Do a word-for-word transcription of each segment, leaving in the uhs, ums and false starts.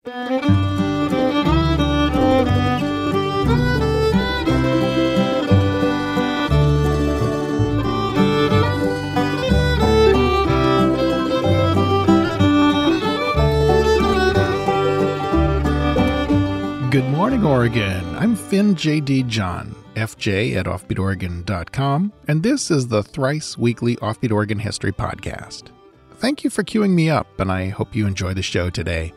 Good morning, Oregon. I'm Finn J D. John, F J at offbeat oregon dot com, and this is the thrice weekly Offbeat Oregon History Podcast. Thank you for queuing me up, and I hope you enjoy the show today.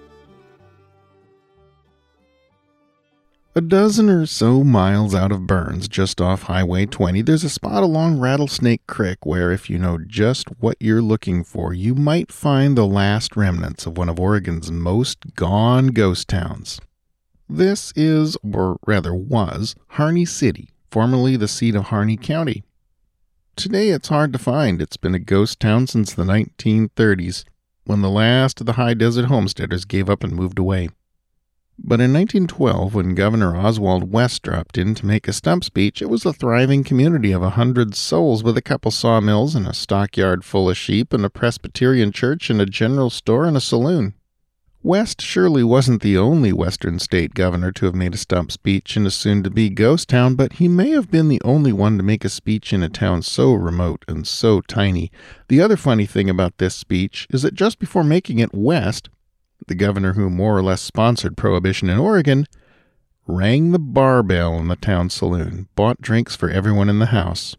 A dozen or so miles out of Burns, just off Highway twenty, there's a spot along Rattlesnake Creek where, if you know just what you're looking for, you might find the last remnants of one of Oregon's most gone ghost towns. This is, or rather was, Harney City, formerly the seat of Harney County. Today it's hard to find. It's been a ghost town since the nineteen thirties, when the last of the high desert homesteaders gave up and moved away. But in nineteen twelve, when Governor Oswald West dropped in to make a stump speech, it was a thriving community of a hundred souls with a couple sawmills and a stockyard full of sheep and a Presbyterian church and a general store and a saloon. West surely wasn't the only Western state governor to have made a stump speech in a soon-to-be ghost town, but he may have been the only one to make a speech in a town so remote and so tiny. The other funny thing about this speech is that just before making it, West, the governor who more or less sponsored Prohibition in Oregon, rang the bar bell in the town saloon, bought drinks for everyone in the house.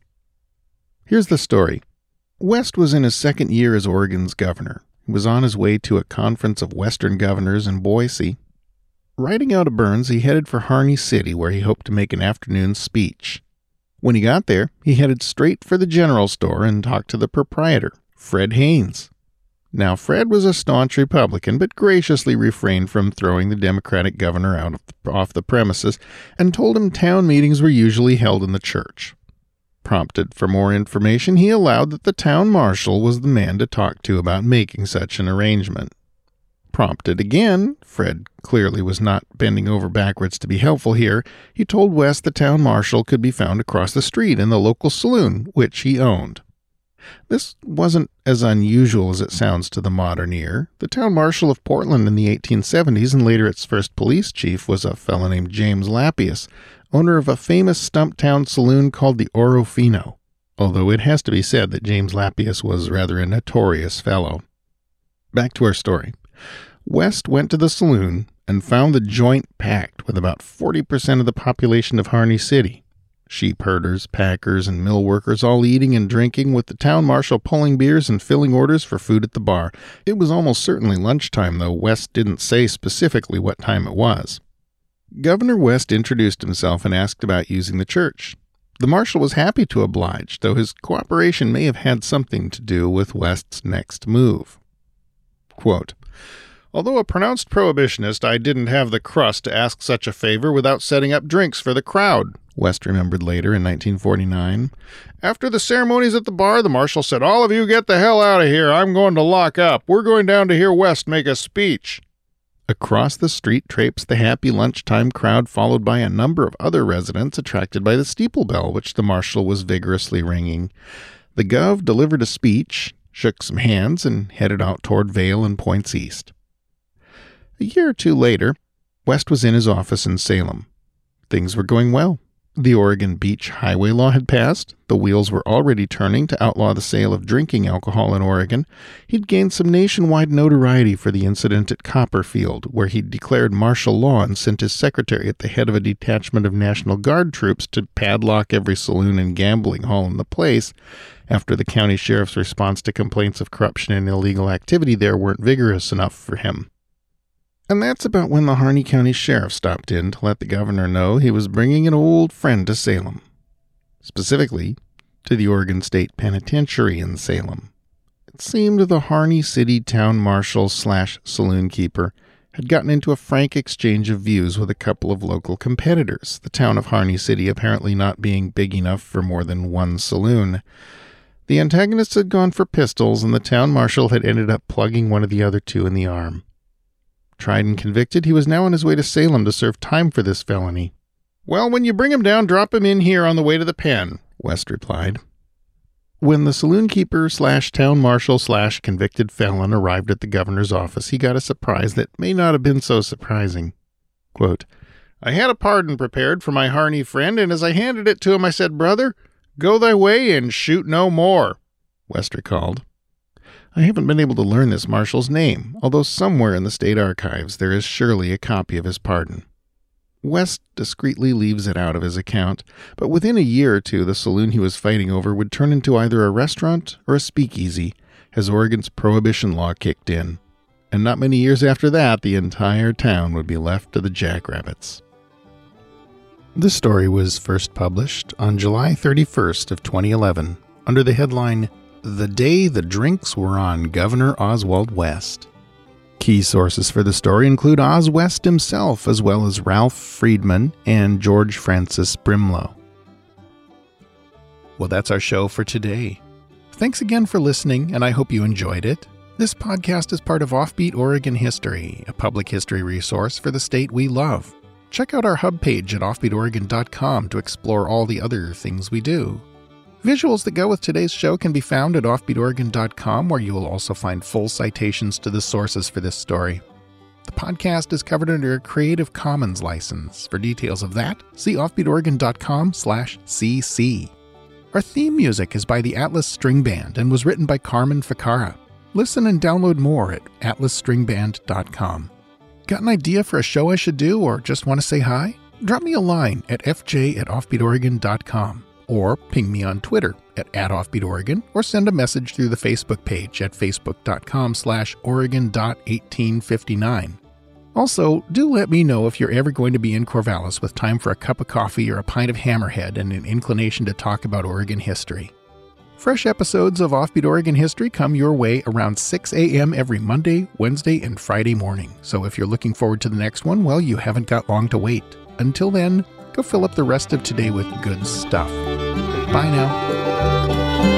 Here's the story. West was in his second year as Oregon's governor. He was on his way to a conference of Western governors in Boise. Riding out of Burns, he headed for Harney City, where he hoped to make an afternoon speech. When he got there, he headed straight for the general store and talked to the proprietor, Fred Haynes. Now, Fred was a staunch Republican, but graciously refrained from throwing the Democratic governor out of the, off the premises and told him town meetings were usually held in the church. Prompted for more information, he allowed that the town marshal was the man to talk to about making such an arrangement. Prompted again, Fred clearly was not bending over backwards to be helpful here, he told West the town marshal could be found across the street in the local saloon, which he owned. This wasn't as unusual as it sounds to the modern ear. The town marshal of Portland in the eighteen seventies and later its first police chief was a fellow named James Lappius, owner of a famous stump town saloon called the Orofino, although it has to be said that James Lappius was rather a notorious fellow. Back to our story. West went to the saloon and found the joint packed with about forty percent of the population of Harney City. Sheep herders, packers, and mill workers all eating and drinking, with the town marshal pulling beers and filling orders for food at the bar. It was almost certainly lunchtime, though West didn't say specifically what time it was. Governor West introduced himself and asked about using the church. The marshal was happy to oblige, though his cooperation may have had something to do with West's next move. Quote, "Although a pronounced prohibitionist, I didn't have the crust to ask such a favor without setting up drinks for the crowd," West remembered later in nineteen forty-nine. "After the ceremonies at the bar, the marshal said, 'All of you get the hell out of here. I'm going to lock up. We're going down to hear West make a speech.'" Across the street traipsed the happy lunchtime crowd, followed by a number of other residents attracted by the steeple bell, which the marshal was vigorously ringing. The gov delivered a speech, shook some hands, and headed out toward Vail and points east. A year or two later, West was in his office in Salem. Things were going well. The Oregon Beach Highway Law had passed. The wheels were already turning to outlaw the sale of drinking alcohol in Oregon. He'd gained some nationwide notoriety for the incident at Copperfield, where he'd declared martial law and sent his secretary at the head of a detachment of National Guard troops to padlock every saloon and gambling hall in the place, after the county sheriff's response to complaints of corruption and illegal activity there weren't vigorous enough for him. And that's about when the Harney County Sheriff stopped in to let the governor know he was bringing an old friend to Salem. Specifically, to the Oregon State Penitentiary in Salem. It seemed the Harney City town marshal slash saloon keeper had gotten into a frank exchange of views with a couple of local competitors, the town of Harney City apparently not being big enough for more than one saloon. The antagonists had gone for pistols, and the town marshal had ended up plugging one of the other two in the arm. Tried and convicted, he was now on his way to Salem to serve time for this felony. "Well, when you bring him down, drop him in here on the way to the pen," West replied. When the saloon keeper slash town marshal slash convicted felon arrived at the governor's office, he got a surprise that may not have been so surprising. Quote, I had a pardon prepared for my Harney friend, and as I handed it to him, I said, Brother, go thy way and shoot no more, West recalled. I haven't been able to learn this marshal's name, although somewhere in the state archives there is surely a copy of his pardon. West discreetly leaves it out of his account, but within a year or two the saloon he was fighting over would turn into either a restaurant or a speakeasy, as Oregon's prohibition law kicked in. And not many years after that, the entire town would be left to the jackrabbits. This story was first published on July thirty-first of twenty eleven, under the headline, The Day the Drinks Were on Governor Oswald West. Key sources for the story include Oz West himself, as well as Ralph Friedman and George Francis Brimlow. Well, that's our show for today. Thanks again for listening, and I hope you enjoyed it. This podcast is part of Offbeat Oregon History, a public history resource for the state we love. Check out our hub page at offbeat oregon dot com to explore all the other things we do. Visuals that go with today's show can be found at offbeat oregon dot com, where you will also find full citations to the sources for this story. The podcast is covered under a Creative Commons license. For details of that, see offbeat oregon dot com slash c c. Our theme music is by the Atlas String Band and was written by Carmen Ficarra. Listen and download more at atlas string band dot com. Got an idea for a show I should do, or just want to say hi? Drop me a line at f j at offbeat oregon dot com. Or ping me on Twitter at, at offbeatoregon, or send a message through the Facebook page at facebook.com slash oregon.1859. Also, do let me know if you're ever going to be in Corvallis with time for a cup of coffee or a pint of Hammerhead and an inclination to talk about Oregon history. Fresh episodes of Offbeat Oregon History come your way around six a.m. every Monday, Wednesday, and Friday morning. So if you're looking forward to the next one, well, you haven't got long to wait. Until then, go fill up the rest of today with good stuff. Bye now.